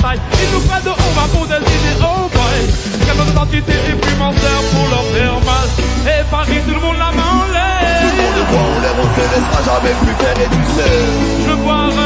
travail. Ils nous prennent de haut va pour des idées, oh boy. Quelle notre identité et puis m'en sert pour leur faire mal. Et Paris, tout le monde la main en l'air. Tout le monde est voit, on les refait, laissera jamais plus faire et tu sais. Je bois